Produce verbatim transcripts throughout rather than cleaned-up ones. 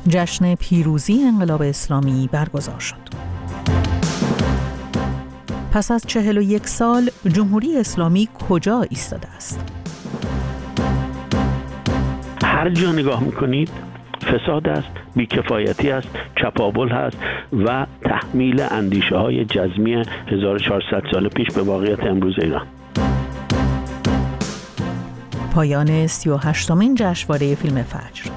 جشن پیروزی انقلاب اسلامی برگزار شد. پس از چهل و یک سال جمهوری اسلامی کجا ایستاده است؟ هر جا نگاه میکنید فساد است، بیکفایتی است، چپاول هست و تحمیل اندیشه های جزمی هزار و چهارصد سال پیش به واقعیت امروز ایران. پایان سی و هشتمین جشنواره فیلم فجر.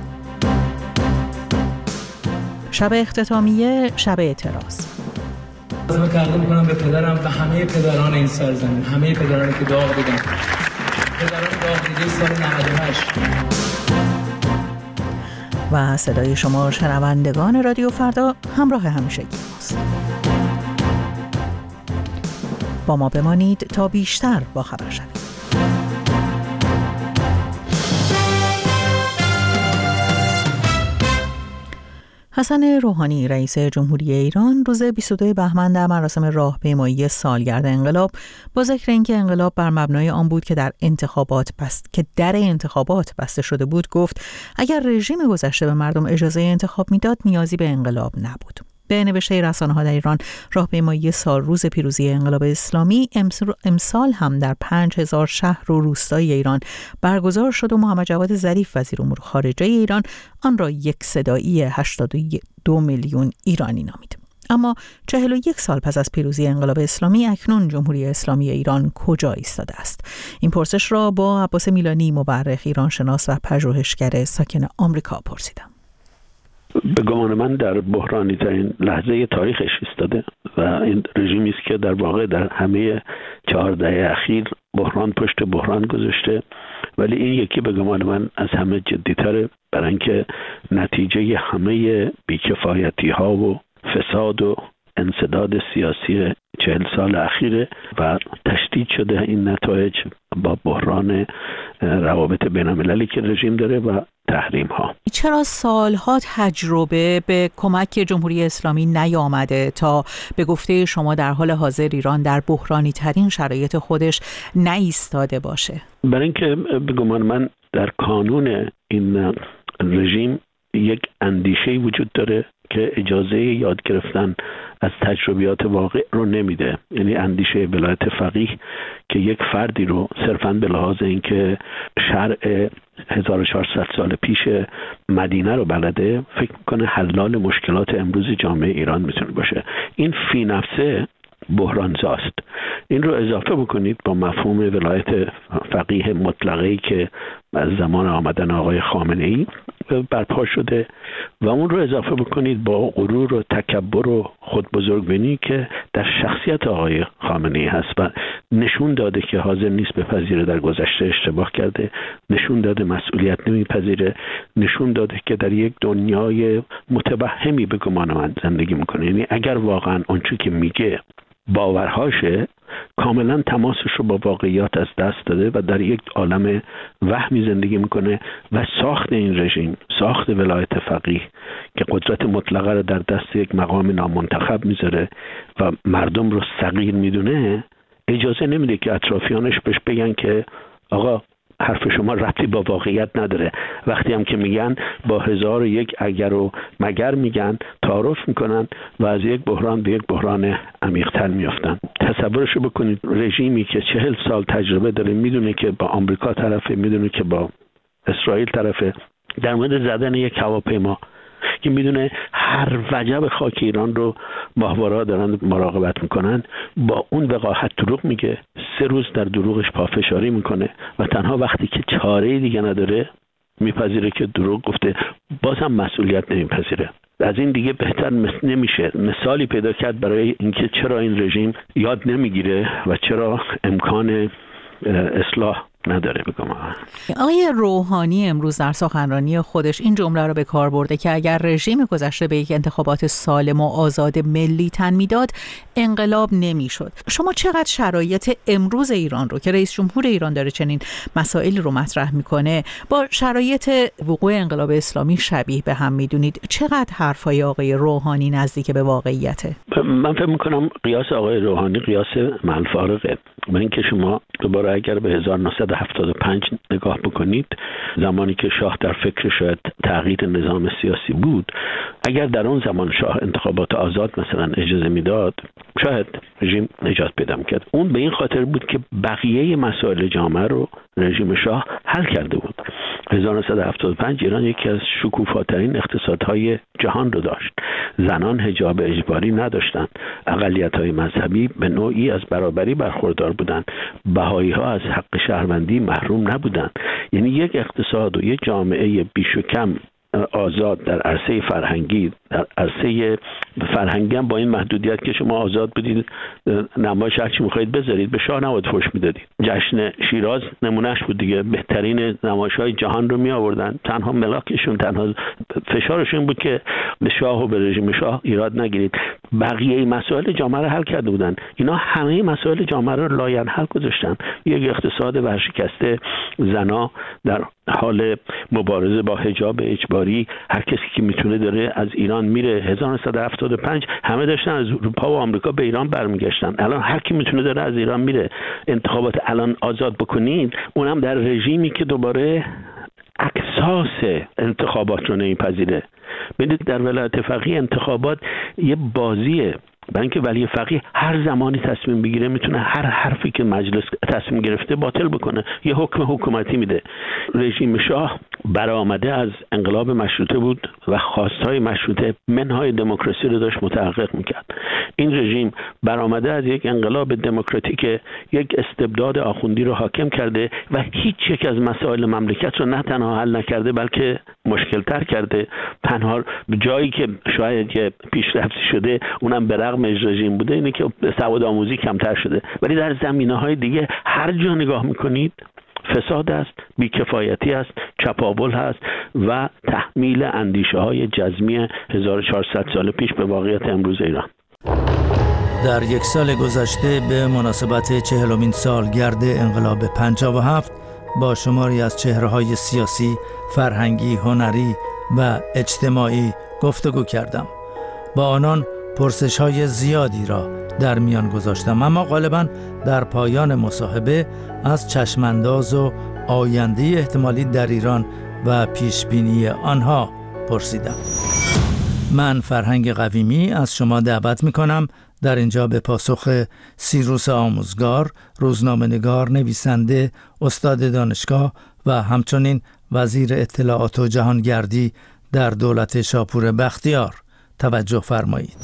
شب اختتامیه، شب اعتراض. من تقدیم میکنم به پدرم و همه پدران این سرزمین، همه پدرانی که داغ دیدن، پدران داغ دیده سال نود و هشت. و صدای شما شنوندگان رادیو فردا همراه همیشگی ماست. با ما بمانید تا بیشتر با خبر شوید. حسن روحانی رئیس جمهوری ایران روز بیست و دو بهمن در مراسم راهپیمایی سالگرد انقلاب با ذکر اینکه انقلاب بر مبنای آن بود که در انتخابات بست که در انتخابات بسته شده بود گفت اگر رژیم گذشته به مردم اجازه انتخاب میداد نیازی به انقلاب نبود. به نوشته رسانه‌ها در ایران راهپیمایی سال روز پیروزی انقلاب اسلامی امسال هم در پنج هزار شهر و روستای ایران برگزار شد و محمد جواد ظریف وزیر امور خارجه ایران آن را یک صدایی هشتاد و دو میلیون ایرانی نامید. اما چهل و یک سال پس از پیروزی انقلاب اسلامی اکنون جمهوری اسلامی ایران کجا ایستاده است؟ این پرسش را با عباس میلانی مورخ ایرانشناس و پژوهشگر ساکن آمریکا پرسیدم. به گمان من در بحرانی ترین لحظه تاریخش ایستاده و این رژیمی است که در واقع در همه چهار دهه اخیر بحران پشت بحران گذاشته، ولی این یکی به گمان من از همه جدی‌تره، برای اینکه نتیجه همه بیکفایتی ها و فساد و انسداد سیاسی چهل سال اخیره و تشدید شده این نتایج با بحران روابط بین‌المللی که رژیم داره و تحریم ها. چرا سالها تجربه به کمک جمهوری اسلامی نیامده تا به گفته شما در حال حاضر ایران در بحرانی ترین شرایط خودش نایستاده باشه؟ برای اینکه به گمان من در کانون این رژیم یک اندیشه‌ای وجود داره که اجازه یاد گرفتن از تجربیات واقع رو نمیده، یعنی اندیشه ولایت فقیه که یک فردی رو صرفاً به لحاظ اینکه شرع هزار و چهارصد سال پیش مدینه رو بلده فکر میکنه حلال مشکلات امروز جامعه ایران میتونه باشه. این فی نفسه بحرانزاست. این رو اضافه بکنید با مفهوم ولایت فقیه مطلقه‌ای که از زمان آمدن آقای خامنه‌ای برپا شده و اون رو اضافه بکنید با غرور و تکبر و خودبزرگبینی که در شخصیت آقای خامنه‌ای هست و نشون داده که حاضر نیست بپذیره در گذشته اشتباه کرده، نشون داده مسئولیت نمیپذیره، نشون داده که در یک دنیای متوهمی به گمان من زندگی میکنه. یعنی اگر واقعا اونچه که میگه باورهاشه، کاملا تماسش رو با واقعیات از دست داده و در یک عالم وهمی زندگی میکنه و ساخت این رژیم، ساخت ولایت فقیه که قدرت مطلقه رو در دست یک مقام نامنتخب میذاره و مردم رو صغیر میدونه، اجازه نمیده که اطرافیانش بهش بگن که آقا حرف شما ربطی با واقعیت نداره. وقتی هم که میگن با هزار و یک اگر و مگر میگن، تعارف میکنن و از یک بحران به یک بحران عمیق‌تر میافتن. تصورشو بکنید، رژیمی که چهل سال تجربه داره، میدونه که با آمریکا طرفه، میدونه که با اسرائیل طرفه، در مورد زدن یک هواپیما که میدونه هر وجب خاک ایران رو ماهواره‌ها دارن مراقبت میکنن، با اون وقاحت دروغ میگه، سه روز در دروغش پافشاری میکنه و تنها وقتی که چاره دیگه نداره میپذیره که دروغ گفته، بازم مسئولیت نمیپذیره. از این دیگه بهتر نمیشه مثالی پیدا کرد برای اینکه چرا این رژیم یاد نمیگیره و چرا امکان اصلاح نداره. بگم آقای روحانی امروز در سخنرانی خودش این جمله رو به کار برده که اگر رژیم گذشته به یک انتخابات سالم و آزاد ملی تن میداد انقلاب نمیشد. شما چقدر شرایط امروز ایران رو که رئیس جمهور ایران داره چنین مسائلی رو مطرح میکنه با شرایط وقوع انقلاب اسلامی شبیه به هم میدونید؟ چقدر حرفای آقای روحانی نزدیک به واقعیته؟ من فکر میکنم قیاس آقای روحانی قیاس منفارقه. من که شما دوباره اگر به هزار و نهصد و هفتاد و پنج نگاه بکنید، زمانی که شاه در فکر شاید تغییر نظام سیاسی بود، اگر در اون زمان شاه انتخابات آزاد مثلا اجازه میداد، شاید رژیم نجات پیدا می‌کرد. اون به این خاطر بود که بقیه مسائل جامعه رو رژیم شاه حل کرده بود. هزار و نهصد و هفتاد و پنج ایران یکی از شکوفاترین اقتصادهای جهان رو داشت. زنان حجاب اجباری نداشتند. اقلیت‌های مذهبی به نوعی از برابری برخوردار بودند. بهایی‌ها از حق شهروندی محروم نبودند. یعنی یک اقتصاد و یک جامعه بیش و کم آزاد در عرصه فرهنگی، در عرصه فرهنگی هم با این محدودیت که شما آزاد بودید نمایش هر چی می‌خواید بذارید، به شاه نباید فحش میدادید. جشن شیراز نمونهش بود دیگه، بهترین نمایش‌های جهان رو می آوردن. تنها ملاکشون، تنها فشارشون بود که به شاه و به رژیم شاه ایراد نگیرید. بقیه مسائل جامعه رو حل کرده بودن. اینا همه مسائل جامعه رو لاینحل گذاشتن. یک اقتصاد ورشکسته، زنا در حال مبارزه با حجاب اجباری، هر کسی که میتونه داره از ایران میره. هزار و نهصد و هفتاد و پنج همه داشتن از اروپا و آمریکا به ایران برمیگشتن. الان هر کی میتونه داره از ایران میره. انتخابات الان آزاد بکنید، اونم در رژیمی که دوباره اکساس انتخابات رو نمیپذیره. ببینید در ولایت فقیه انتخابات یه بازیه. برای اینکه ولی فقیه هر زمانی تصمیم بگیره میتونه هر حرفی که مجلس تصمیم گرفته باطل بکنه، یه حکم حکومتی میده. رژیم شاه برآمده از انقلاب مشروطه بود و خواستهای مشروطه منهای دموکراسی رو داشت متحقق میکرد. این رژیم برآمده از یک انقلاب دموکراتیک، یک استبداد آخوندی رو حاکم کرده و هیچ یک از مسائل مملکت رو نه تنها حل نکرده بلکه مشکل تر کرده. تنها جایی که شاید یه پیشرفتی شده اونم به رغم رژیم بوده اینه که سواد آموزی کمتر شده، ولی در زمینه‌های دیگه هر جا نگاه میکنید فساد است، بیکفایتی است، چپاول هست و تحمیل اندیشه های جزمی هزار و چهارصد سال پیش به واقعیت امروز ایران. در یک سال گذشته به مناسبت چهلمین سالگرد انقلاب پنجاه و هفت با شماری از چهره‌های سیاسی، فرهنگی، هنری و اجتماعی گفتگو کردم. با آنان پرسش‌های زیادی را در میان گذاشتم، اما غالباً در پایان مصاحبه از چشمانداز و آینده احتمالی در ایران و پیشبینی آنها پرسیدم. من فرهنگ قویمی از شما دعوت می‌کنم در اینجا به پاسخ سیروس آموزگار، روزنامه‌نگار، نویسنده، استاد دانشگاه و همچنین وزیر اطلاعات و جهانگردی در دولت شاپور بختیار توجه فرمایید.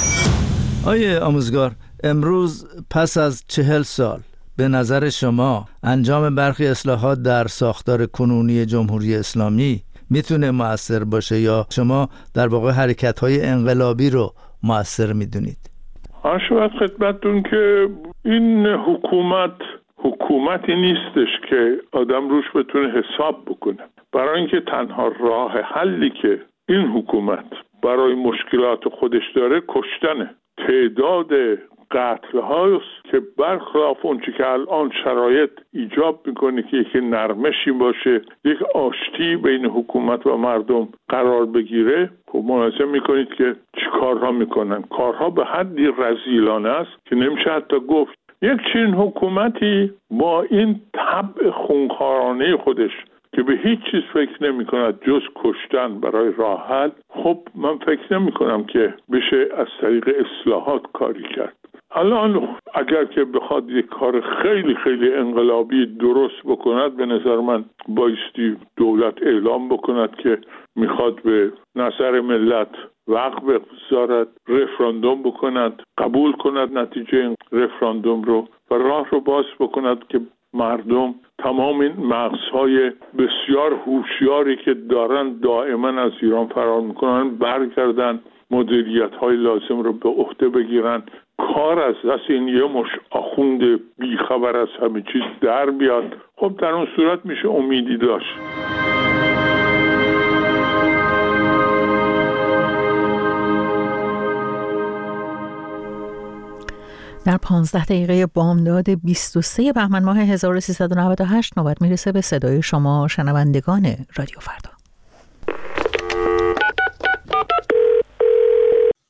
آیه آموزگار، امروز پس از چهل سال به نظر شما انجام برخی اصلاحات در ساختار کنونی جمهوری اسلامی میتونه مؤثر باشه یا شما در واقع حرکت‌های انقلابی رو مؤثر میدونید؟ عرض خدمتتون که این حکومت حکومتی نیستش که آدم روش بتونه حساب بکنه. برای اینکه تنها راه حلی که این حکومت برای مشکلات خودش داره کشتنه. تعداد قتل هاست که برخلاف اون چی که الان شرایط ایجاب میکنه که یک نرمشی باشه، یک آشتی بین حکومت و مردم قرار بگیره، خب ملاحظه میکنید که چی کارها میکنن. کارها به حدی رذیلانه است که نمیشه حتی گفت. یک چنین حکومتی با این طبع خونخوارانه خودش که به هیچ چیز فکر نمی کند جز کشتن برای راه حل، خب من فکر نمی کنم که بشه از طریق اصلاحات کاری کرد. الان اگر که بخواد یک کار خیلی خیلی انقلابی درست بکند، به نظر من بایستی دولت اعلام بکند که میخواد به نظر ملت وقت بگذارد، رفراندوم بکند، قبول کند نتیجه این رفراندوم رو و راه رو باز بکند که مردم تمام این مغزهای بسیار هوشیاری که دارن دائما از ایران فرار میکنن برگردن، مدیریت های لازم رو به عهده بگیرن، کار از دست این یه مش آخوند بیخبر از همه چیز در بیاد. خب در اون صورت میشه امیدی داشت. در پانزده دقیقه بامداد بیست و سه بهمن ماه هزار و سیصد و نود و هشت نوبت میرسه به صدای شما شنوندگان رادیو فردا.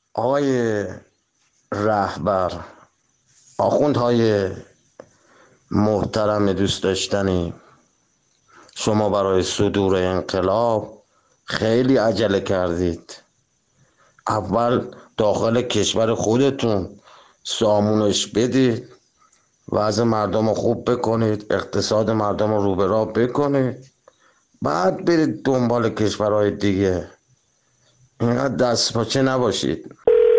آقای رهبر، آخوندهای محترم دوست داشتنی، شما برای صدور انقلاب خیلی عجله کردید. اول داخل کشور خودتون سامونش بدید، وضع مردم رو خوب بکنید، اقتصاد مردم رو رو به راه بکنید، بعد برید دنبال کشورهای دیگه. اینقدر دست پاچه نباشید.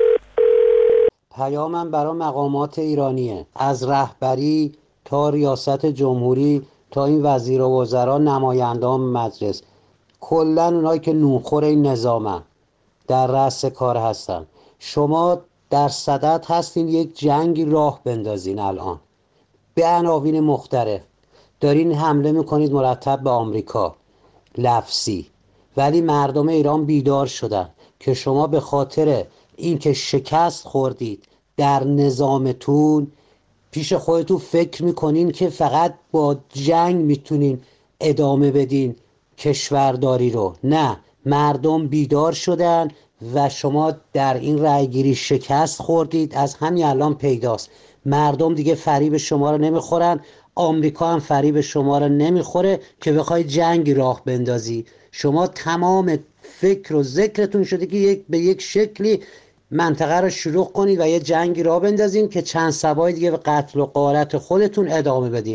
پیامم برای مقامات ایرانیه، از رهبری تا ریاست جمهوری تا این وزیر و وزرا، نمایندان مجلس، کلا اونایی که نونخور این نظامن، در رأس کار هستن. شما در صدد هستین یک جنگی راه بندازین. الان به عناوین مختلف دارین حمله میکنید مرتب به آمریکا لفظی، ولی مردم ایران بیدار شدن که شما به خاطر اینکه شکست خوردید در نظامتون پیش خودتون فکر میکنین که فقط با جنگ میتونین ادامه بدین کشورداری رو. نه، مردم بیدار شدن و شما در این رأیگیری شکست خوردید. از همین الان پیداست مردم دیگه فریب شما رو نمیخورن، آمریکا هم فریب شما رو نمیخوره که بخوای جنگ راه بندازی. شما تمام فکر و ذکرتون شده که یک به یک شکلی منطقه رو شروع کنید و یه جنگی راه بندازین که چند سبای دیگه به قتل و غارت خودتون ادامه بدین.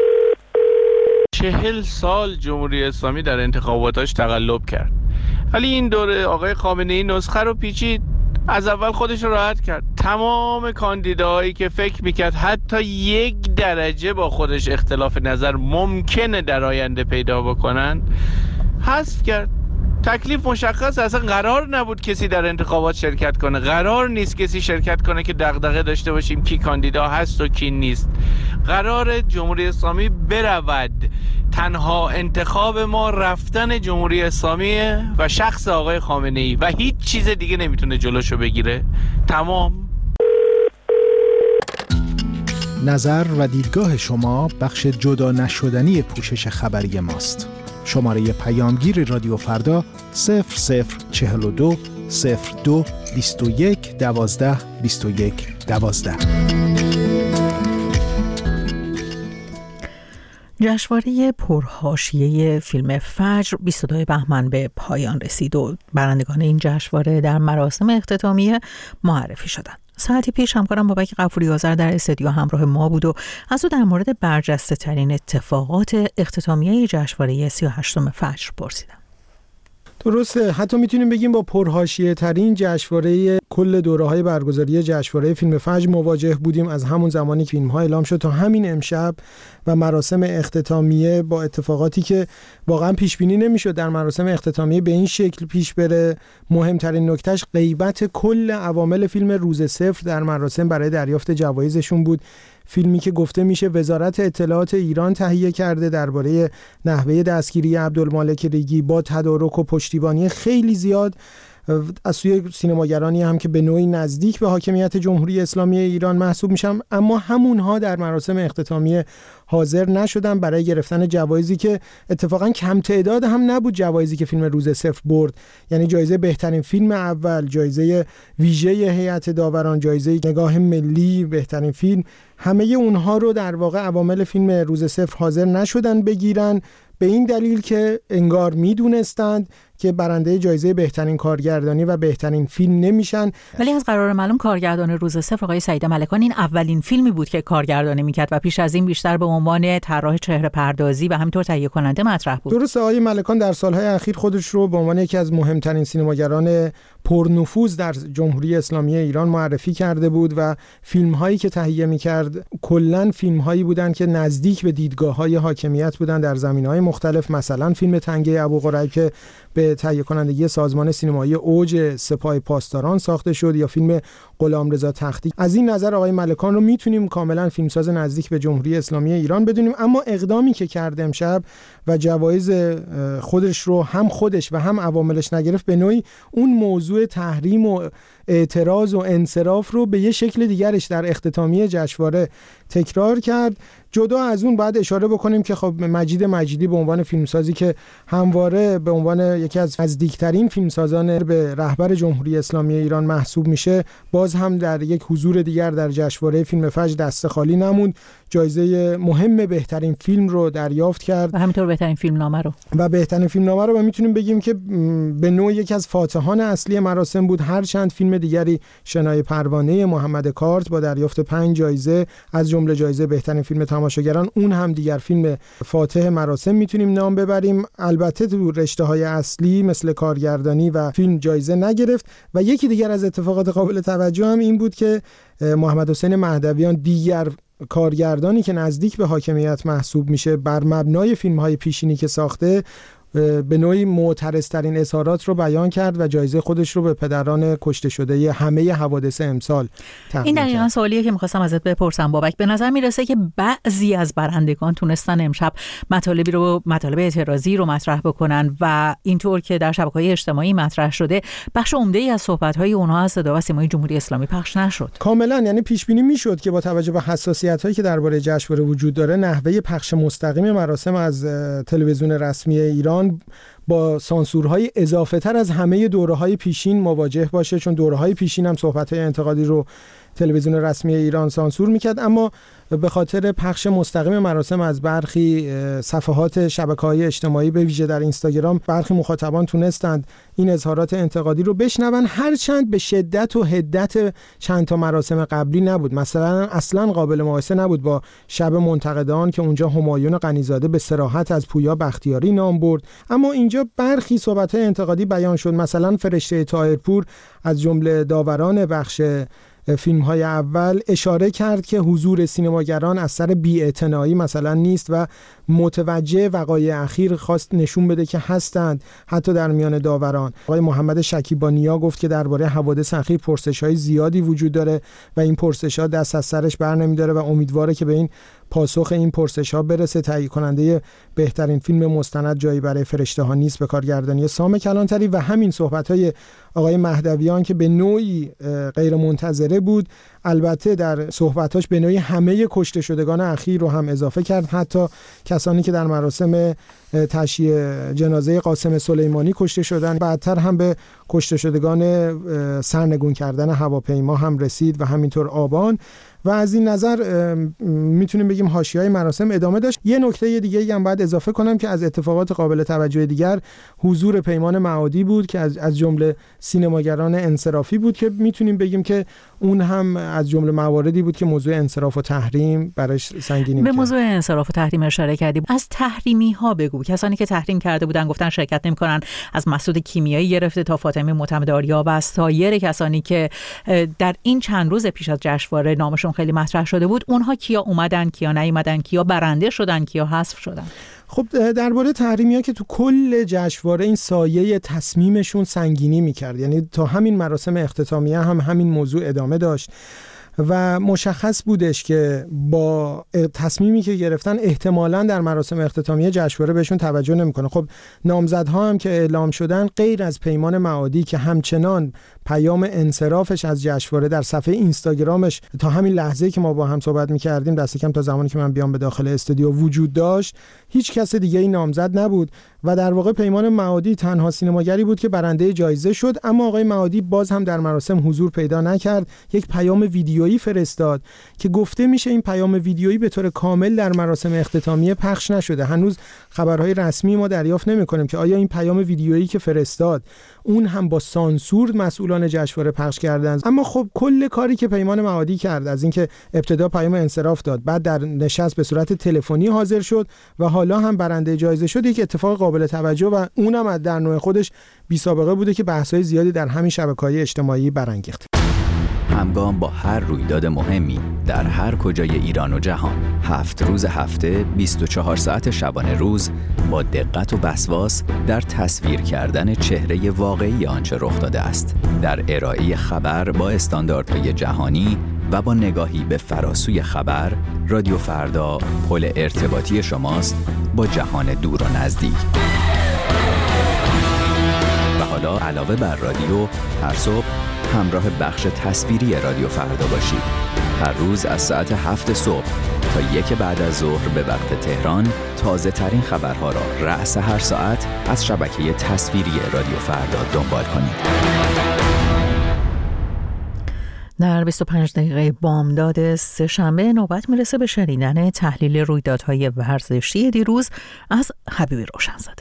چهل سال جمهوری اسلامی در انتخاباتاش تقلب کرد، ولی این دوره آقای خامنه‌ای نسخه رو پیچید، از اول خودش رو راحت کرد. تمام کاندیداهایی که فکر میکرد حتی یک درجه با خودش اختلاف نظر ممکنه در آینده پیدا بکنن حذف کرد. تکلیف مشخص، اصلا قرار نبود کسی در انتخابات شرکت کنه، قرار نیست کسی شرکت کنه که دغدغه داشته باشیم کی کاندیدا هست و کی نیست. قرار جمهوری اسلامی برود، تنها انتخاب ما رفتن جمهوری اسلامی و شخص آقای خامنه‌ای و هیچ چیز دیگه نمیتونه جلوشو بگیره. تمام. نظر و دیدگاه شما بخش جدا نشدنی پوشش خبری ماست. شماره پیامگیر رادیو فردا صفر صفر چهل و دو صفر دو بیست و یک دوازده بیست و یک دوازده. جشنواره پرحاشیه فیلم فجر بیست و دو بهمن به پایان رسید و برندگان این جشنواره در مراسم اختتامیه معرفی شدند. ساعتی پیش همکارم بابک غفوری آذر در استودیو همراه ما بود و از او در مورد برجسته ترین اتفاقات اختتامیه جشنواره سی و هشتم فجر پرسیدم. درسته، حتی میتونیم بگیم با پرحاشیه ترین جشنواره کل دوره‌های برگزاری جشنواره فیلم فجر مواجه بودیم از همون زمانی که فیلم‌ها اعلام شد تا همین امشب و مراسم اختتامیه، با اتفاقاتی که واقعا پیش بینی نمی‌شد در مراسم اختتامیه به این شکل پیش بره. مهمترین نکتهش غیبت کل عوامل فیلم روز صفر در مراسم برای دریافت جوایزشون بود. فیلمی که گفته میشه وزارت اطلاعات ایران تهیه کرده درباره نحوه دستگیری عبدالمالک ریگی با تدارک و پشتیبانی خیلی زیاد از سوی سینماگرانی هم که به نوعی نزدیک به حاکمیت جمهوری اسلامی ایران محسوب میشن، اما همونها در مراسم اختتامیه حاضر نشدن برای گرفتن جوایزی که اتفاقا کم تعداد هم نبود. جوایزی که فیلم روز صفر برد، یعنی جایزه بهترین فیلم اول، جایزه ویژه هیئت داوران، جایزه نگاه ملی بهترین فیلم، همه اونها رو در واقع عوامل فیلم روز صفر حاضر نشدن بگیرن، به این دلیل که انگار میدونستند که برنده جایزه بهترین کارگردانی و بهترین فیلم نمیشن. ولی از قرار معلوم کارگردان روز صفر آقای سعید ملکان این اولین فیلمی بود که کارگردانی میکرد و پیش از این بیشتر به عنوان طراح چهره پردازی و همینطور تهیه کننده مطرح بود. درسته، آقای ملکان در سالهای اخیر خودش رو به عنوان یکی از مهمترین سینماگران پرنفوذ در جمهوری اسلامی ایران معرفی کرده بود و فیلم‌هایی که تهیه می‌کرد کلاً فیلم‌هایی بودند که نزدیک به دیدگاه‌های حاکمیت بودند در زمینه‌های مختلف. مثلا فیلم تنگه ابوقریب که به تهیه کنندگی سازمان سینمایی اوج سپاه پاسداران ساخته شد، یا فیلم غلامرضا تختی. از این نظر آقای ملکان رو میتونیم کاملا فیلمساز نزدیک به جمهوری اسلامی ایران بدونیم. اما اقدامی که کرد امشب و جوایز خودش رو هم خودش و هم عواملش نگرفت، به نوعی اون موضوع تحریم و اعتراض و انصراف رو به یه شکل دیگرش در اختتامیه جشنواره تکرار کرد. جدا از اون بعد اشاره بکنیم که خب مجید مجیدی به عنوان فیلمسازی که همواره به عنوان یکی از نزدیکترین فیلمسازان به رهبر جمهوری اسلامی ایران محسوب میشه، باز هم در یک حضور دیگر در جشنواره فیلم فجر دست خالی نموند. جایزه مهم بهترین فیلم رو دریافت کرد و همینطور بهترین فیلمنامه رو و بهترین فیلمنامه رو و میتونیم بگیم که به نوع یکی از فاتحان اصلی مراسم بود. هر چند فیلم دیگری شنای پروانه محمد کارت با دریافت پنج جایزه از جمله جایزه بهترین فیلم تماشاگران، اون هم دیگر فیلم فاتح مراسم میتونیم نام ببریم. البته تو رشته‌های اصلی مثل کارگردانی و فیلم جایزه نگرفت. و یکی دیگر از اتفاقات قابل توجه هم این بود که محمد حسین مهدویان، دیگر کارگردانی که نزدیک به حاکمیت محسوب میشه، بر مبنای فیلم‌های پیشینی که ساخته به نوعی معترض‌ترین اظهارات رو بیان کرد و جایزه خودش رو به پدران کشته شده ی همه حوادث امسال تقدیم کرد. این دقیقاً سوالیه که می‌خواستم ازت بپرسم بابک. به نظر میرسه که بعضی از برندگان تونستن امشب مطالبی رو مطالب اعتراضی رو مطرح بکنن و اینطور که در شبکه‌های اجتماعی مطرح شده بخش عمده‌ای از صحبت‌های اونها از صدا و سیمای جمهوری اسلامی پخش نشد. کاملاً، یعنی پیش بینی می‌شد که با توجه به حساسیت‌هایی که درباره جشنواره وجود داره، نحوه پخش مستقیم مراسم از تلویزیون رسمی ایران با سانسورهای اضافه تر از همه دوره‌های پیشین مواجه باشه، چون دوره‌های پیشین هم صحبت‌های انتقادی رو تلویزیون رسمی ایران سانسور میکرد، اما به خاطر پخش مستقیم مراسم از برخی صفحات شبکه‌های اجتماعی به ویژه در اینستاگرام، برخی مخاطبان تونستند این اظهارات انتقادی رو بشنون، هرچند به شدت و حدت چند تا مراسم قبلی نبود. مثلا اصلا قابل مقایسه نبود با شب منتقدان که اونجا همایون غنیزاده به صراحت از پویا بختیاری نام برد، اما اینجا برخی صحبت‌های انتقادی بیان شد. مثلا فرشته طاهرپور از جمله داوران بخش فیلم‌های اول اشاره کرد که حضور سینماگران از سر بی‌اعتنایی مثلا نیست و متوجه وقایع اخیر خواست نشون بده که هستند حتی در میان داوران. آقای محمد شکیبانیا گفت که درباره حوادث اخیر پرسش‌های زیادی وجود داره و این پرسش‌ها دست از سرش بر نمی‌داره و امیدواره که به این پاسخ این پرسش‌ها برسه. تهیه کننده بهترین فیلم مستند جایی برای فرشته‌ها نیست به کارگردانی سام کلانتری. و همین صحبت‌های آقای مهدویان که به نوعی غیر منتظره بود، البته در صحبتاش به نوعی همه کشته شدگان اخیر رو هم اضافه کرد، حتی کسانی که در مراسم تشییع جنازه قاسم سلیمانی کشته شدن. بعدتر هم به کشته شدگان سرنگون کردن هواپیما هم رسید و همینطور آبان. و از این نظر میتونیم بگیم حاشیه‌های مراسم ادامه داشت. یه نکته دیگه هم باید اضافه کنم که از اتفاقات قابل توجه دیگر حضور پیمان معادی بود که از از جمله سینماگران انصرافی بود که میتونیم بگیم که اون هم از جمله مواردی بود که موضوع انصراف و تحریم براش سنگینی به موضوع انصراف و تحریم اشاره کردیم. از تحریمی ها بگو. کسانی که تحریم کرده بودن گفتن شرکت نمی‌کنن، از مسعود کیمیایی گرفته تا فاطمه معتمدآریا و سایر کسانی که در این چند روز پیش از جشنواره نامشون خیلی مطرح شده بود، اونها کیا اومدن، کیا نیومدن، کیا برنده شدن، کیا حذف شدن؟ خب درباره تحریمی‌ها که تو کل جشنواره این سایه تصمیمشون سنگینی می‌کرد، یعنی تا همین مراسم اختتامیه هم همین موضوع ادامه داشت و مشخص بودش که با تصمیمی که گرفتن احتمالاً در مراسم اختتامیه جشنواره بهشون توجه نمی‌کنه. خب نامزدها هم که اعلام شدن غیر از پیمان معادی که همچنان پیام انصرافش از جشنواره در صفحه اینستاگرامش تا همین لحظه‌ای که ما با هم صحبت می‌کردیم، دست کم تا زمانی که من بیام به داخل استودیو وجود داشت، هیچ کس دیگه این نامزد نبود و در واقع پیمان معادی تنها سینماگری بود که برنده جایزه شد. اما آقای معادی باز هم در مراسم حضور پیدا نکرد. یک پیام ویدیویی فرستاد که گفته میشه این پیام ویدیویی به طور کامل در مراسم اختتامیه پخش نشده. هنوز خبرهای رسمی ما دریافت نمی‌کنیم که آیا این پیام ویدیویی که فرستاد اون هم با سانسور مسئولان جشنواره پخش کردند. اما خب کل کاری که پیمان معادی کرد، از اینکه ابتدا پیام انصراف داد، بعد در نشست به صورت تلفنی حاضر شد و حالا هم برنده جایزه شد، یک اتفاق قابل توجه و اونم در نوع خودش بی سابقه بوده که بحث‌های زیادی در همین شبکه‌های اجتماعی برانگیخت. همگام با هر رویداد مهمی در هر کجای ایران و جهان، هفت روز هفته، بیست و چهار ساعت شبانه روز، با دقت و وسواس در تصویر کردن چهره واقعی آنچه رخ داده است، در ارائه خبر با استانداردهای جهانی و با نگاهی به فراسوی خبر، رادیو فردا پل ارتباطی شماست با جهان دور و نزدیک. و حالا علاوه بر رادیو، هر صبح همراه بخش تصویری رادیو فردا باشید. هر روز از ساعت هفت صبح تا یک بعد از ظهر به وقت تهران تازه ترین خبرها را رأس هر ساعت از شبکه تصویری رادیو فردا دنبال کنید. در بیست و پنج دقیقه بامداد سه‌شنبه نوبت میرسه به شنیدن تحلیل رویدادهای ورزشی دیروز از حبیبی روشنزاده.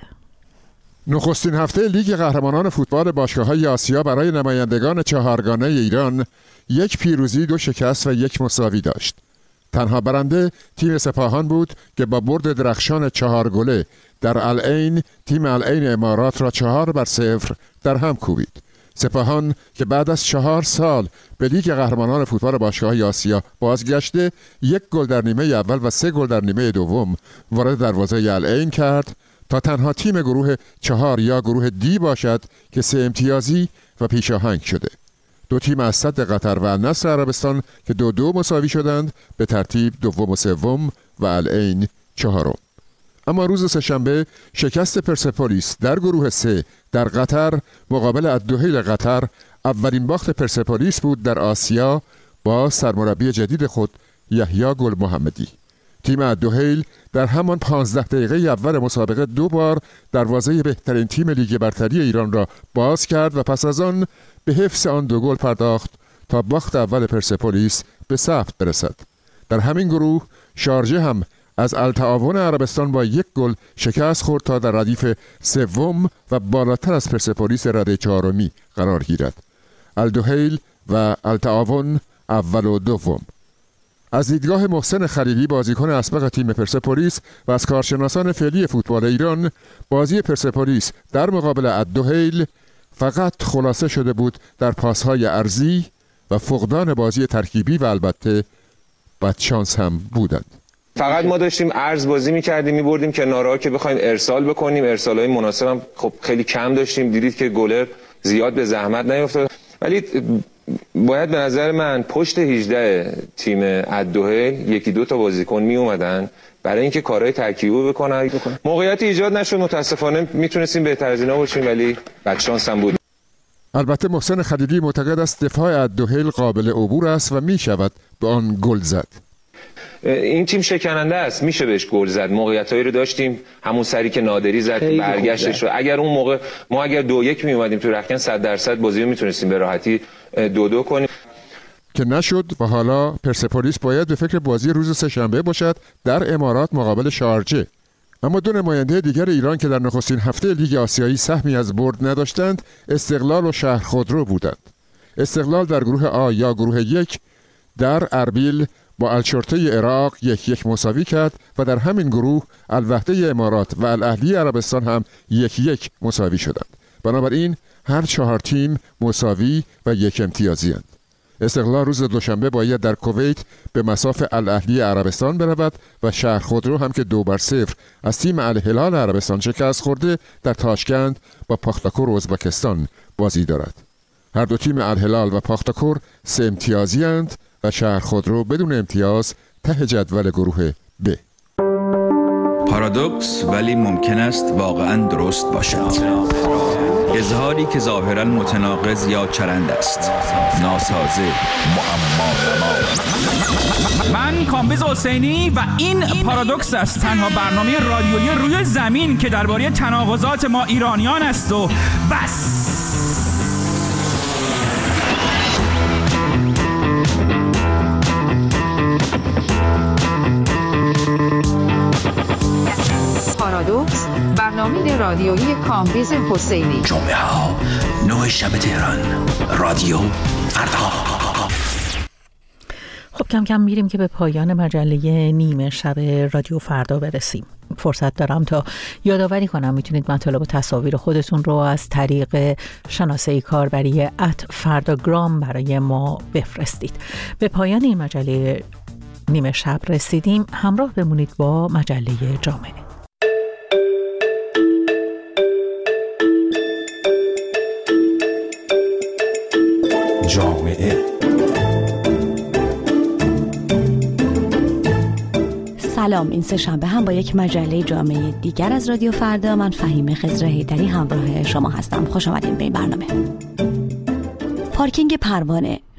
نخستین هفته لیگ قهرمانان فوتبال باشگاه‌های آسیا برای نمایندگان چهارگانه ایران یک پیروزی، دو شکست و یک مساوی داشت. تنها برنده تیم سپاهان بود که با برد درخشان چهار گله در العین تیم العین امارات را چهار بر صفر در هم کوبید. سپاهان که بعد از چهار سال به لیگ قهرمانان فوتبال باشگاه‌های آسیا بازگشته، یک گل در نیمه اول و سه گل در نیمه دوم وارد دروازه العین کرد تا تنها تیم گروه چهار یا گروه دی باشد که سه امتیازی و پیشاهنگ شده. دو تیم از صد قطر و النصر عربستان که دو دو مساوی شدند به ترتیب دوم و سوم و العین چهارم. اما روز سه‌شنبه شکست پرسپولیس در گروه سه در قطر مقابل الدحیل قطر اولین باخت پرسپولیس بود در آسیا با سرمربی جدید خود یحیی گل محمدی. تیم الدحیل در همان پانزده دقیقه اول مسابقه دو بار دروازه بهترین تیم لیگ برتری ایران را باز کرد و پس از آن به حفظ آن دو گل پرداخت تا باخت اول پرسپولیس به ثبت برسد. در همین گروه شارجه هم از التعاون عربستان با یک گل شکست خورد تا در ردیف سوم و بالاتر از پرسپولیس رده چهارمی قرار گیرد. الدحیل و التعاون اول و دوم. از دیدگاه محسن خلیلی بازیکن اسبق تیم پرسپولیس و از کارشناسان فعلی فوتبال ایران، بازی پرسپولیس در مقابل الدحیل فقط خلاصه شده بود در پاس‌های عرضی و فقدان بازی ترکیبی و البته بدشانس هم بودند. فقط ما داشتیم عرض بازی می‌کردیم، می‌بردیم کناره‌ها که بخوایم ارسال بکنیم، ارسال‌های مناسب هم خب خیلی کم داشتیم. دیدید که گلر زیاد به زحمت نیفتاد، ولی باید به نظر من پشت هجده تیم الدحیل یکی دو تا بازیکن می اومدن برای اینکه کارهای ترکیبی بکنن. موقعیتی ایجاد نشد، متاسفانه میتونستیم بهتر از اینا باشیم ولی بدشانس هم بود. البته محسن خلیلی معتقد است دفاع الدحیل قابل عبور است و می شود به آن گل زد. این تیم شکننده است، میشه بهش گل زد. موقعیتایی رو داشتیم، همون سری که نادری زد برگشتش رو. اگر اون موقع ما اگر دو یک می اومدیم تو رختکن صد درصد بازی رو میتونستیم به راحتی دو دو کنیم که نشد و حالا پرسپولیس باید به فکر بازی روز سه‌شنبه باشد در امارات مقابل شارجه. اما دو نماینده دیگر ایران که در نخستین هفته لیگ آسیایی سهمی از برد نداشتند، استقلال و شهرخودرو بودند. استقلال در گروه آ یا گروه یک در اربیل با الشرطه عراق یک یک مساوی کرد و در همین گروه الوحده امارات و الاهلی عربستان هم یک یک مساوی شدند. بنابراین هر چهار تیم مساوی و یک امتیازی هستند. استقلال روز دوشنبه باید در کویت به مصاف الاهلی عربستان برود و شهرخودرو هم که دو بر صفر از تیم الهلال عربستان شکست خورده در تاشکند با پاختاکور ازبکستان بازی دارد. هر دو تیم الهلال و پاختاکور سه امتیازی هستند و شهرخودرو بدون امتیاز ته جدول گروه ب. پارادوکس ولی ممکن است واقعا درست باشد. اظهاری که ظاهرا متناقض یا چرند است، ناسازه، معما. من کامبیز حسینی و این پارادوکس است، تنها برنامه رادیویی روی زمین که درباره تناقضات ما ایرانیان است و بس. پارادوکس، برنامه رادیویی کامبیز حسینی. جمعه ها نه شب تهران، رادیو فردا. خب کم کم میریم که به پایان مجله نیمه شب رادیو فردا برسیم. فرصت دارم تا یادآوری کنم میتونید مطالب و تصاویر خودتون رو از طریق شناسه کاربری ات فرداگرام برای ما بفرستید. به پایان این مجله نیمه شب رسیدیم. همراه بمونید با مجله جامعه. جامعه سلام، این سه شنبه هم با یک مجله جامعه دیگر از رادیو فردا، من فهیم خضر حیدری همراه شما هستم. خوش آمدین به این برنامه. پارکینگ پروانه،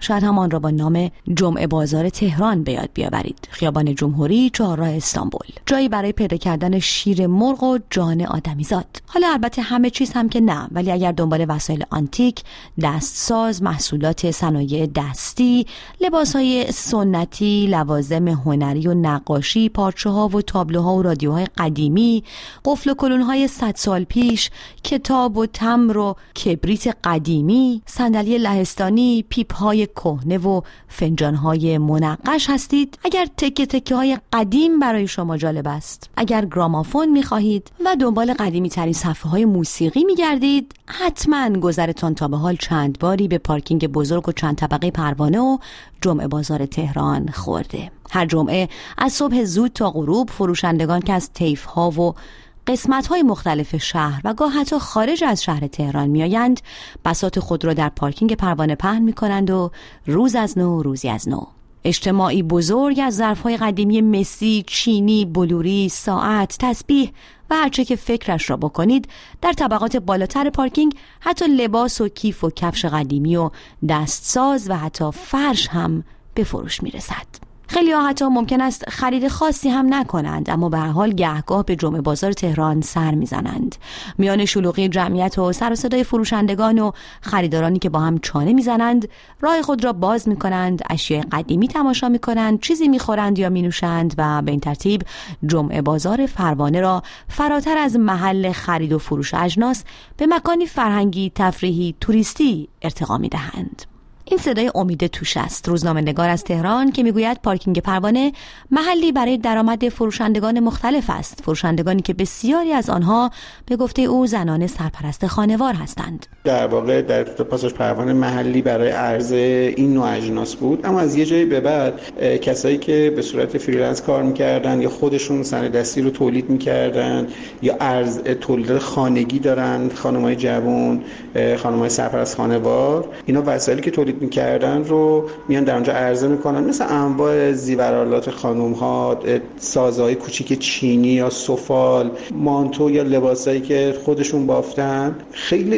شاید هم آن را با نام جمعه بازار تهران به یاد بیاورید. خیابان جمهوری، چهارراه استانبول، جایی برای پیدا کردن شیر مرغ و جان آدمیزاد. حالا البته همه چیز هم که نه، ولی اگر دنبال وسایل آنتیک، دستساز، محصولات صنایع دستی، لباسهای سنتی، لوازم هنری و نقاشی، پارچه‌ها و تابلوها و رادیوهای قدیمی، قفل و کلون‌های صد سال پیش، کتاب و تمر و کبریت قدیمی، صندلی لهستانی، پیپ‌های کهنه و فنجان‌های منقش هستید، اگر تکه تکه های قدیم برای شما جالب است، اگر گرامافون می‌خواهید و دنبال قدیمی ترین صفحه های موسیقی می‌گردید، حتما گذرتان تا به حال چند باری به پارکینگ بزرگ و چند طبقه پروانه و جمعه بازار تهران خورده. هر جمعه از صبح زود تا غروب فروشندگان که از طیف‌ها و قسمت‌های مختلف شهر و گاه حتی خارج از شهر تهران میآیند، بساط خود را در پارکینگ پروانه پهن می‌کنند و روز از نو روزی از نو اجتماعی بزرگ از ظرف‌های قدیمی مسی، چینی، بلوری، ساعت، تسبیح و هرچه که فکرش را بکنید در طبقات بالاتر پارکینگ، حتی لباس و کیف و کفش قدیمی و دستساز و حتی فرش هم به فروش میرسد. خیلی ها حتی ممکن است خرید خاصی هم نکنند، اما به هر حال گهگاه به جمعه بازار تهران سر میزنند. میان شلوغی جمعیت و سر و صدای فروشندگان و خریدارانی که با هم چانه میزنند، راه خود را باز میکنند، اشیاء قدیمی تماشا میکنند، چیزی میخورند یا مینوشند و به این ترتیب جمعه بازار پروانه را فراتر از محل خرید و فروش اجناس به مکانی فرهنگی، تفریحی، توریستی ارتقا میدهند. این صدای امید توش است، روزنامه‌نگار از تهران، که میگوید پارکینگ پروانه محلی برای درآمد فروشندگان مختلف است، فروشندگانی که بسیاری از آنها به گفته او زنان سرپرست خانوار هستند. در واقع در پاساژ پروانه محلی برای عرضه این نوع اجناس بود، اما از یه جایی به بعد کسایی که به صورت فریلنس کار میکردن یا خودشون صنایع دستی رو تولید میکردن یا ارز تولید خانگی دارن، خانم‌های جوان، خانم‌های سرپرست خانوار، اینا وسایلی که تولید میکردن رو میان در اونجا عرضه میکنن، مثل انواع زیورآلات خانوم‌ها، سازهای کوچیک چینی یا سفال، مانتو یا لباسایی که خودشون بافتن. خیلی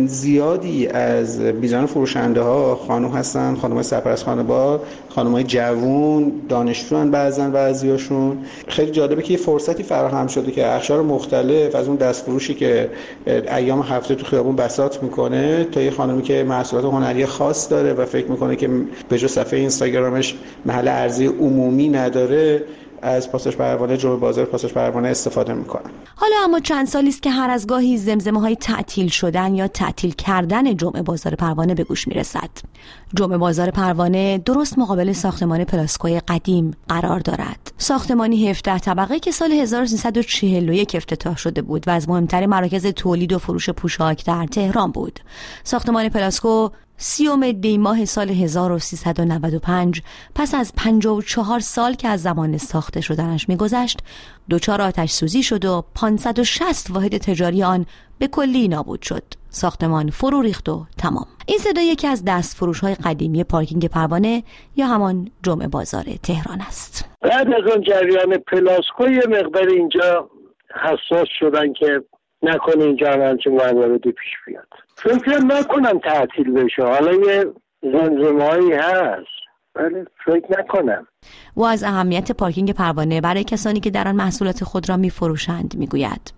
زیادی از بیزان فروشنده ها خانم هستن، خانم‌های سرپرست خانوار، خانم‌های جوان، دانشجوان، بعضن بعضیاشون. خیلی جالبه که یه فرصتی فراهم شده که اقشار مختلف از اون دستفروشی که ایام هفته تو خیابون بساط میکنه تا یه خانمی که محصولات هنری خاص داره و فکر میکنه که به جز صفحه اینستاگرامش محل عرضه عمومی نداره، از پاساژ پروانه، جمعه بازار پاساژ پروانه استفاده میکنن. حالا اما چند سالی است که هر از گاهی زمزمه‌های تعطیل شدن یا تعطیل کردن جمعه بازار پروانه به گوش میرسد. جمعه بازار پروانه درست مقابل ساختمان پلاسکوی قدیم قرار دارد. ساختمانی هفده طبقه که سال هزار و سیصد و چهل و یک افتتاح شده بود و از مهمترین مراکز تولید و فروش پوشاک در تهران بود. ساختمان پلاسکو سیوم دی ماه سال هزار و سیصد و نود و پنج پس از پنجاه و چهار سال که از زمان ساخته شدنش میگذشت، دچار آتش سوزی شد و پانصد و شصت واحد تجاری آن به کلی نابود شد. ساختمان فرو ریخت و تمام. این صدا یکی از دست فروش های قدیمی پارکینگ پروانه یا همان جمعه بازار تهران است. بعد از اون جریان پلاسکو یه مقدار اینجا حساس شدن که نکنه اینجا هم همچین مواردی پیش بیاد. فکر نکنم تعطیل بشه. حالا یه زمزمه‌هایی هست ولی فکر نکنم. و از اهمیت پارکینگ پروانه برای کسانی که در آن محصولات خود را می‌فروشند می‌گوید.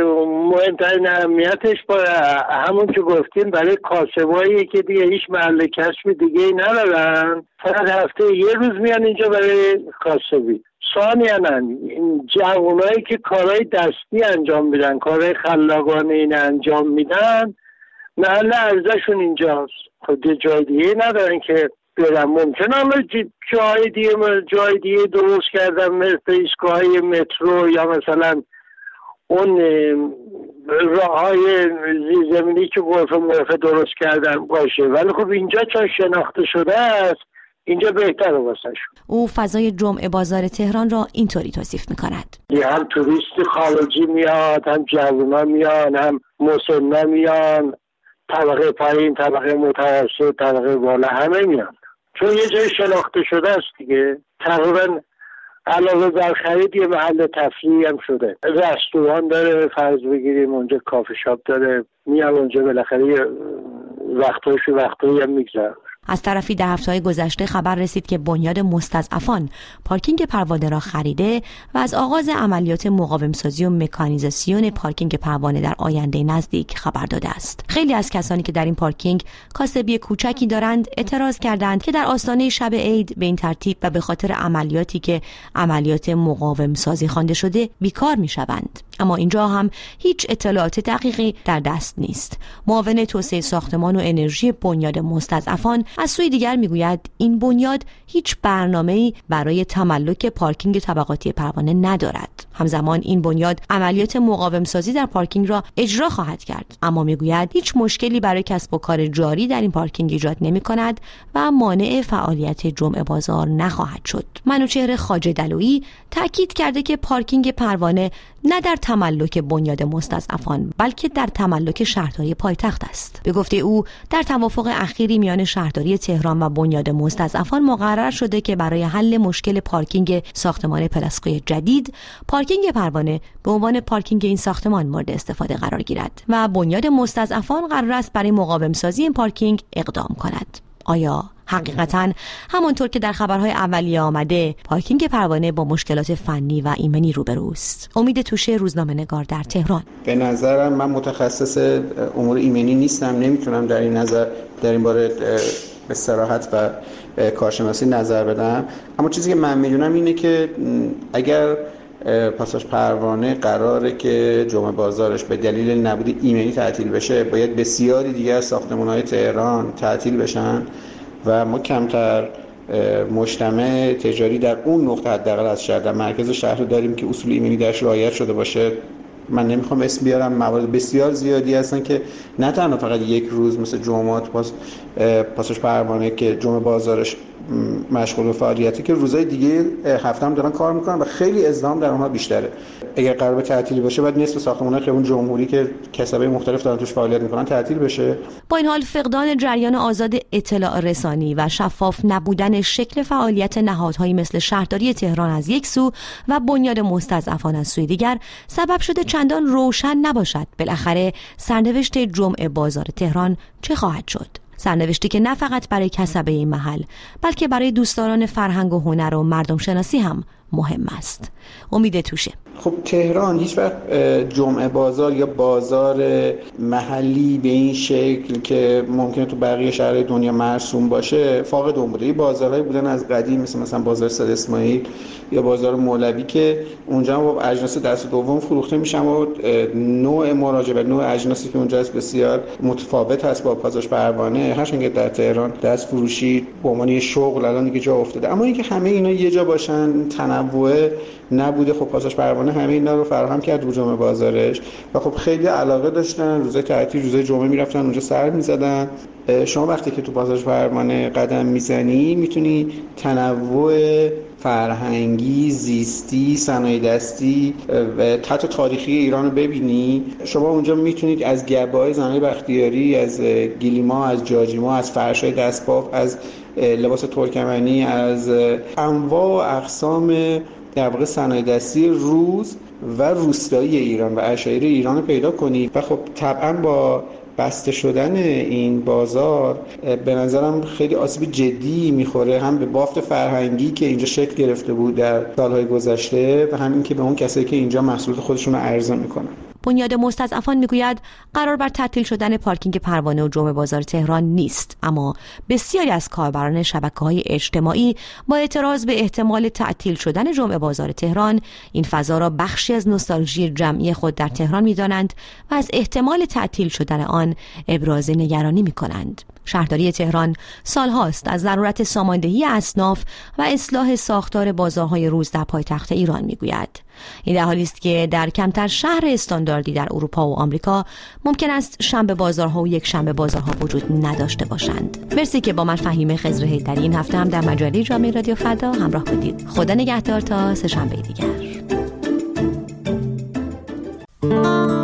مهمترین اهمیتش با همون که گفتیم برای کاسبایی که دیگه هیچ محل کسب دیگه ندارن، فقط هفته یه روز میان اینجا برای کاسبی. ثانیاً این جوانایی که کارهای دستی انجام میدن، کارهای خلاقانه این انجام میدن، محل عرضشون اینجاست. خود جای دیگه ندارن که برن. ممکنه حالا جای دیگه جای دیگه درست کردن مثل ایستگاه‌های مترو یا مثلا اون راه‌های زیرزمینی که غرفه مرفه درست کردن باشه، ولی خب اینجا چون شناخته شده است اینجا بهتره واسه شون. او فضای جمعه بازار تهران را اینطوری توصیف می‌کند. هم توریست خارجی میاد، هم جوونا میان، هم مسنا میان، طبقه پایین، طبقه متوسط، طبقه بالا، همه میان. چون یه جای شناخته شده است دیگه. تقریبا علاوه بر خرید یه محل تفریحی هم شده. رستوران داره، فرض بگیریم اونجا کافی شاپ داره، میان اونجا بالاخره وقتاشو وقتایی هم میگذره. از طرفی در هفته‌های گذشته خبر رسید که بنیاد مستضعفان پارکینگ پروانه را خریده و از آغاز عملیات مقاوم‌سازی و مکانیزاسیون پارکینگ پروانه در آینده نزدیک خبر داده است. خیلی از کسانی که در این پارکینگ کاسبی کوچکی دارند اعتراض کردند که در آستانه شب عید به این ترتیب و به خاطر عملیاتی که عملیات مقاوم‌سازی خوانده شده بیکار می‌شوند. اما اینجا هم هیچ اطلاعات دقیقی در دست نیست. معاون توسعه ساختمان و انرژی بنیاد مستضعفان از سوی دیگر میگوید این بنیاد هیچ برنامه‌ای برای تملک پارکینگ طبقاتی پروانه ندارد. همزمان این بنیاد عملیات مقاوم سازی در پارکینگ را اجرا خواهد کرد، اما میگوید هیچ مشکلی برای کسب و کار جاری در این پارکینگ ایجاد نمی‌کند و مانع فعالیت جمعه بازار نخواهد شد. منوچهر خواجه دلویی تاکید کرده که پارکینگ پروانه نه در تملک بنیاد مستضعفان بلکه در تملک شهرداری پایتخت است. به گفته او در توافق اخیری میان شهرداری تهران و بنیاد مستضعفان مقرر شده که برای حل مشکل پارکینگ ساختمان پلاسکوی جدید، پارکینگ پروانه به عنوان پارکینگ این ساختمان مورد استفاده قرار گیرد و بنیاد مستضعفان قرار است برای مقاوم سازی این پارکینگ اقدام کند. آیا حقیقتاً همانطور که در خبرهای اولیه آمده پارکینگ پروانه با مشکلات فنی و ایمنی روبروست؟ امید توشه، روزنامه‌نگار در تهران. به نظرم من متخصص امور ایمنی نیستم، نمیتونم در این نظر در این باره به صراحت و کارشناسی نظر بدم، اما چیزی که من میدونم اینه که اگر پاساژ پروانه قراره که جمعه بازارش به دلیل نبود ایمنی تعطیل بشه، باید بسیاری دیگه از ساختمان‌های تهران تعطیل بشن و ما کمتر مجتمع تجاری در اون نقطه حداقل از شهر در مرکز شهر رو داریم که اصول ایمنی درش رعایت شده باشه. من نمیخوام اسم بیارم، موارد بسیار زیادی هستن که نه تنها فقط یک روز مثل جمعات پاس پاساژ پروانه که جمعه بازارش مشغول به فعالیتی، که روزهای دیگه هفته هم دارن کار میکنن و خیلی ازدحام در اونها بیشتره. اگر قرار به تعطیلی باشه باید نصف ساختمان‌های خیابون جمهوری که کسبه مختلف دارن توش فعالیت میکنن تعطیل بشه. با این حال فقدان جریان آزاد اطلاع رسانی و شفاف نبودن شکل فعالیت نهادهایی مثل شهرداری تهران از یک سو و بنیاد مستضعفان از سوی دیگر سبب شده چندان روشن نباشد بالاخره سرنوشت جمعه بازار تهران چه خواهد شد. سرنوشتی که نه فقط برای کسبه این محل بلکه برای دوستداران فرهنگ و هنر و مردم شناسی هم مهم است. امید توشه. خب تهران هیچ وقت جمعه بازار یا بازار محلی به این شکل که ممکنه تو بقیه شهرهای دنیا مرسوم باشه فاقد اون بوده. این بازارهایی بودن از قدیم مثل مثلا بازار سید اسماعیل یا بازار مولوی که اونجا با اجناس دست دوم فروخته میشن و نوع مراجعه و نوع اجناسی که اونجا است بسیار متفاوت هست با پاساژ پروانه. هرچند که در تهران دست فروشی به عنوان شغل الان دیگه جا افتاده، اما اینکه همه اینا یه جا باشن تنوع نبوده. خب پاساژ پروانه همه اینا رو فراهم کرد رو جمعه بازارش و خب خیلی علاقه داشتن، روزهای تعطیل روزهای جمعه میرفتن اونجا سر میزدن. شما وقتی که تو پاساژ پروانه قدم میزنی میتونی تنوع فرهنگی، زیستی، صنایع دستی و حتی تاریخی ایران رو ببینی. شما اونجا میتونید از گربه‌های زنای بختیاری، از گلیما، از جاجیما، از فرش‌های دستباف، از لباس ترکمنی، از انواع و اقسام در واقع صنایع دستی روز و روستایی ایران و عشایر ایران رو پیدا کنید. و خب طبعا با بسته شدن این بازار به نظرم خیلی آسیب جدی میخوره، هم به بافت فرهنگی که اینجا شکل گرفته بود در سالهای گذشته و همین که به اون کسایی که اینجا محصولات خودشون رو عرضه میکنن. بنیاد مستضعفان میگوید قرار بر تعطیل شدن پارکینگ پروانه و جمعه بازار تهران نیست، اما بسیاری از کاربران شبکه‌های اجتماعی با اعتراض به احتمال تعطیل شدن جمعه بازار تهران این فضا را بخشی از نوستالژی جمعی خود در تهران می‌دانند و از احتمال تعطیل شدن آن ابراز نگرانی می‌کنند. شهرداری تهران سالهاست از ضرورت ساماندهی اصناف و اصلاح ساختار بازارهای روز در پایتخت ایران میگوید. این در حالی است که در کمتر شهر استانداردی در اروپا و آمریکا ممکن است شنبه بازارها و یک شنبه بازارها وجود نداشته باشند. مرسی که با من فهیمه خضر حیدری این هفته هم در مجله جامعه رادیو فردا همراه بودید. خدا نگهدار تا سه شنبه دیگر.